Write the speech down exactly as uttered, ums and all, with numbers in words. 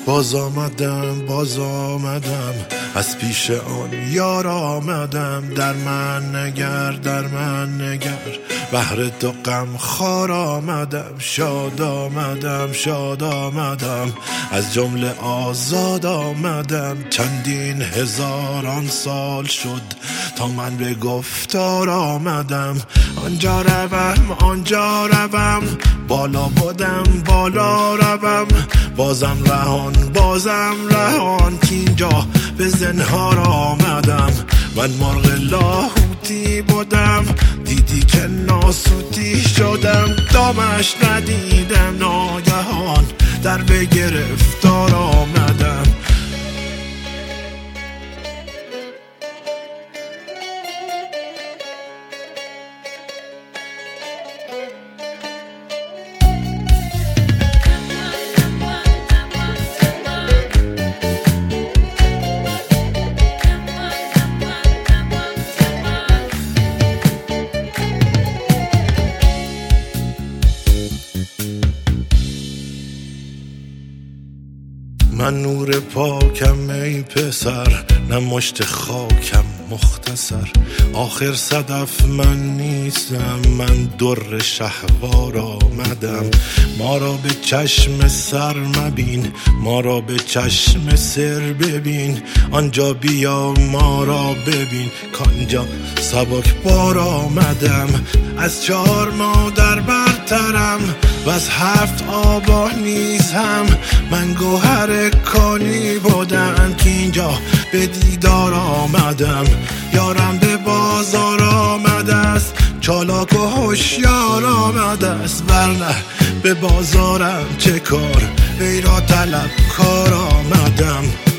باز آمدم باز آمدم از پیش آن یار آمدم. در من نگر در من نگر بهر تو غم خوار آمدم. شاد آمدم شاد آمدم از جمله آزاد آمدم. چندین هزاران سال شد تا من به گفتار آمدم. آنجا روم آنجا روم بالا بودم بالا روم. بازم رهان بازم رهان کینجا به زنهار آمدم. من مرغ لاهوتی بودم دیدی که ناسوتی شدم. دامش ندیدم ناگهان در به گرفتار آمدم. من نور پاکم ای پسر نه مشت خاکم مختصر. آخر صدف من نیستم من در شهوار آمدم. ما را به چشم سر مبین ما را به چشم سر ببین. آنجا بیا ما را ببین کانجا سبک بار آمدم. از چهار مادر برترم و از هفت آبا نیز هم. من گوهر کانی بودم که اینجا به دیدار آمدم. یارم به بازار آمده است چالاک و هوشیار آمده است. ورنه به بازارم چه کار ای را طلب کار آمدم.